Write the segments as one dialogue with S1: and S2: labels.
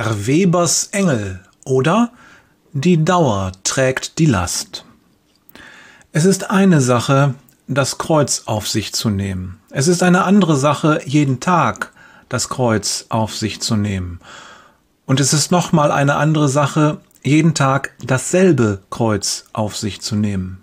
S1: Herr Webers Engel oder Die Dauer trägt die Last. Es ist eine Sache, das Kreuz auf sich zu nehmen. Es ist eine andere Sache, jeden Tag das Kreuz auf sich zu nehmen. Und es ist nochmal eine andere Sache, jeden Tag dasselbe Kreuz auf sich zu nehmen.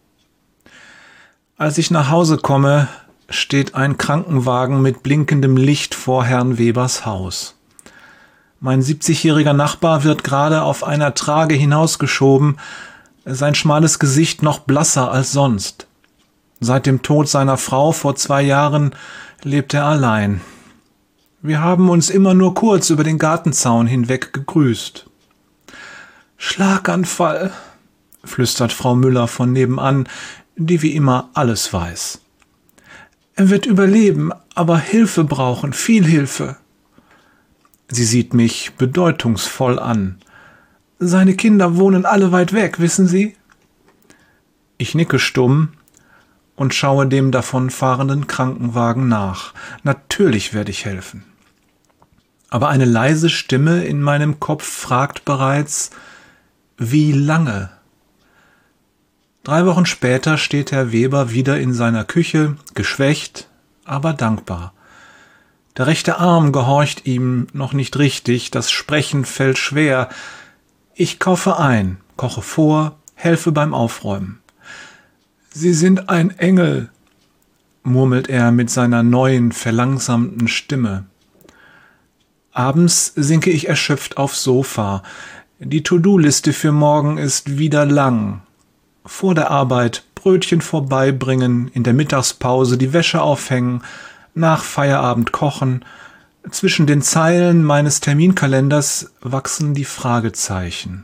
S1: Als ich nach Hause komme, steht ein Krankenwagen mit blinkendem Licht vor Herrn Webers Haus. Mein 70-jähriger Nachbar wird gerade auf einer Trage hinausgeschoben, sein schmales Gesicht noch blasser als sonst. Seit dem Tod seiner Frau vor 2 Jahren lebt er allein. Wir haben uns immer nur kurz über den Gartenzaun hinweg gegrüßt. »Schlaganfall«, flüstert Frau Müller von nebenan, die wie immer alles weiß. »Er wird überleben, aber Hilfe brauchen, viel Hilfe.« Sie sieht mich bedeutungsvoll an. »Seine Kinder wohnen alle weit weg, wissen Sie?« Ich nicke stumm und schaue dem davonfahrenden Krankenwagen nach. Natürlich werde ich helfen. Aber eine leise Stimme in meinem Kopf fragt bereits, wie lange? 3 Wochen später steht Herr Weber wieder in seiner Küche, geschwächt, aber dankbar. Der rechte Arm gehorcht ihm noch nicht richtig, das Sprechen fällt schwer. Ich kaufe ein, koche vor, helfe beim Aufräumen. »Sie sind ein Engel«, murmelt er mit seiner neuen, verlangsamten Stimme. Abends sinke ich erschöpft aufs Sofa. Die To-Do-Liste für morgen ist wieder lang. Vor der Arbeit Brötchen vorbeibringen, in der Mittagspause die Wäsche aufhängen, nach Feierabend kochen. Zwischen den Zeilen meines Terminkalenders wachsen die Fragezeichen.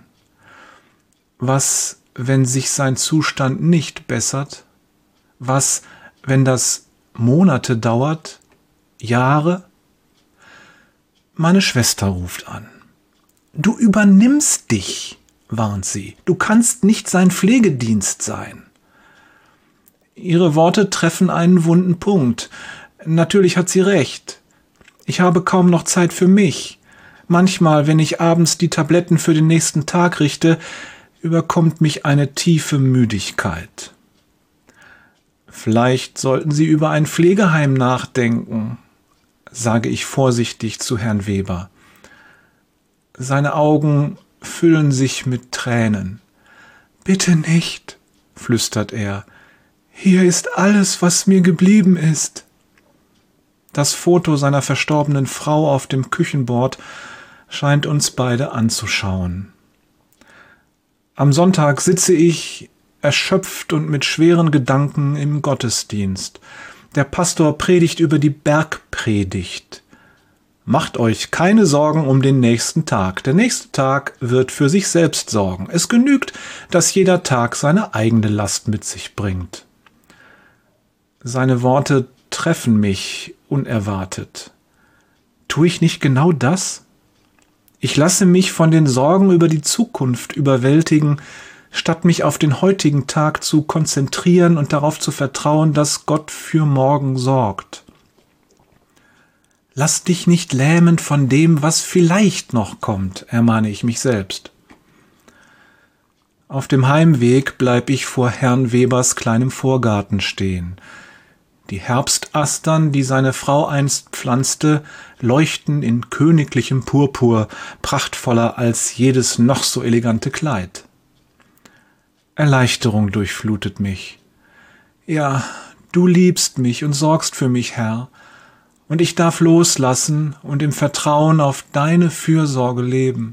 S1: Was, wenn sich sein Zustand nicht bessert? Was, wenn das Monate dauert? Jahre? Meine Schwester ruft an. »Du übernimmst dich«, warnt sie. »Du kannst nicht sein Pflegedienst sein.« Ihre Worte treffen einen wunden Punkt. Natürlich hat sie recht. Ich habe kaum noch Zeit für mich. Manchmal, wenn ich abends die Tabletten für den nächsten Tag richte, überkommt mich eine tiefe Müdigkeit. »Vielleicht sollten Sie über ein Pflegeheim nachdenken«, sage ich vorsichtig zu Herrn Weber. Seine Augen füllen sich mit Tränen. »Bitte nicht«, flüstert er. »Hier ist alles, was mir geblieben ist.« Das Foto seiner verstorbenen Frau auf dem Küchenbord scheint uns beide anzuschauen. Am Sonntag sitze ich, erschöpft und mit schweren Gedanken, im Gottesdienst. Der Pastor predigt über die Bergpredigt. Macht euch keine Sorgen um den nächsten Tag. Der nächste Tag wird für sich selbst sorgen. Es genügt, dass jeder Tag seine eigene Last mit sich bringt. Seine Worte treffen mich unerwartet. Tue ich nicht genau das? Ich lasse mich von den Sorgen über die Zukunft überwältigen, statt mich auf den heutigen Tag zu konzentrieren und darauf zu vertrauen, dass Gott für morgen sorgt. Lass dich nicht lähmen von dem, was vielleicht noch kommt, ermahne ich mich selbst. Auf dem Heimweg bleib ich vor Herrn Webers kleinem Vorgarten stehen. Die Herbstastern, die seine Frau einst pflanzte, leuchten in königlichem Purpur, prachtvoller als jedes noch so elegante Kleid. Erleichterung durchflutet mich. Ja, du liebst mich und sorgst für mich, Herr, und ich darf loslassen und im Vertrauen auf deine Fürsorge leben.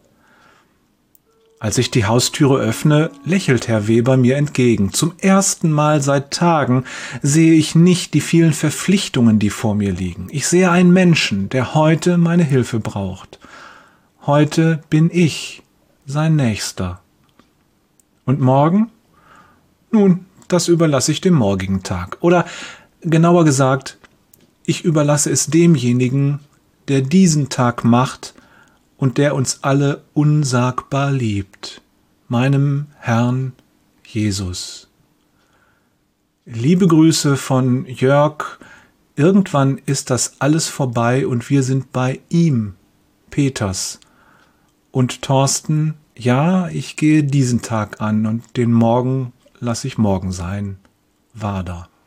S1: Als ich die Haustüre öffne, lächelt Herr Weber mir entgegen. Zum ersten Mal seit Tagen sehe ich nicht die vielen Verpflichtungen, die vor mir liegen. Ich sehe einen Menschen, der heute meine Hilfe braucht. Heute bin ich sein Nächster. Und morgen? Nun, das überlasse ich dem morgigen Tag. Oder genauer gesagt, ich überlasse es demjenigen, der diesen Tag macht und der uns alle unsagbar liebt, meinem Herrn Jesus. Liebe Grüße von Jörg. Irgendwann ist das alles vorbei und wir sind bei ihm, Peters, Und Thorsten, ja, ich gehe diesen Tag an und den morgen lasse ich morgen sein. Wader.